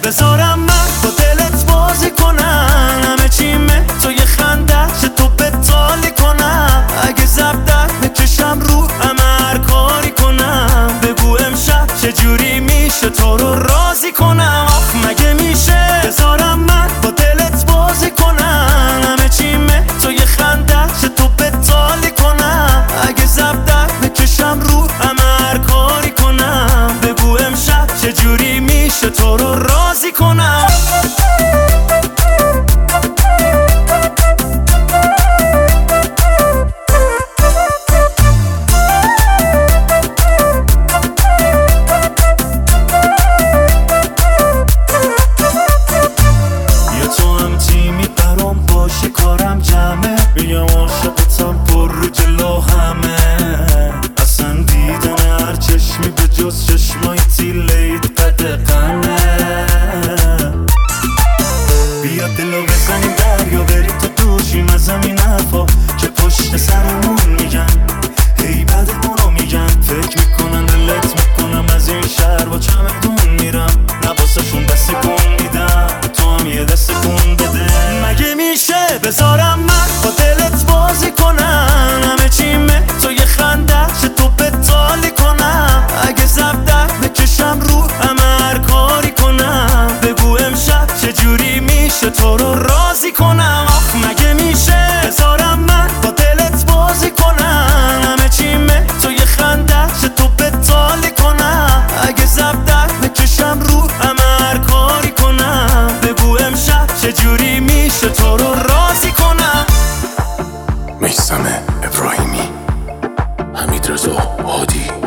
بذارم من با دلت بازی کنم، همه چیمه تو یه خنده چه تو بتالی کنم. اگه زبدت بکشم رو همه هر کاری کنم، بگو امشب چجوری میشه تو رو راضی کنم. آخ مگه میشه بذارم من با دلت بازی کنم، همه چیمه تو یه خنده چه تو بتالی کنم. اگه زبدت بکشم رو همه هر کاری کنم، بگو امشب چجوری میشه تو رو راضی کنم. کارم جمعه میگم عاشقتم پر رو جلو همه، اصلا دیدن هر چشمی به جز چشمای تیلید قدقنه. بیا دلو بزنیم دریا بریم تا دوشیم از زمین حرفا که پشت سرمون میگن، هی بعدمونو میگن. فکر میکنن دلت میکنم از این شهر با چمدون میرم، نباسشون دست کن میدم تو هم یه دست کن بده. مگه میشه بذارم من با دلت بازی کنم، همه چیمه تو یه خنده چه تو بتالی کنم. اگه زبدت بکشم رو همه هر کاری کنم، بگو امشب چجوری میشه تو رو راضی کنم. آخ مگه میشه بذارم من با دلت بازی کنم، همه چیمه تو یه خنده چه تو بتالی کنم. اگه زبدت بکشم رو همه هر کاری کنم، بگو امشب چجوری میشه تو رو راضی کنم. میثم ابراهیمی، حمیدرضا هادی.